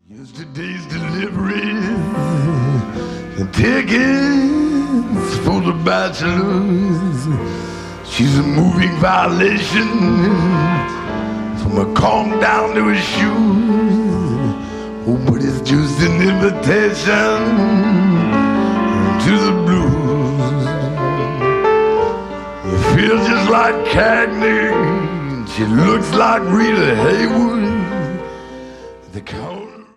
Yesterday's deliveries, the tickets for the bachelors. She's a moving violation, from her conch down to her shoes. Oh, but it's just an invitation to the blues. It feels just like Cagney. She looks like Rita Hayworth. The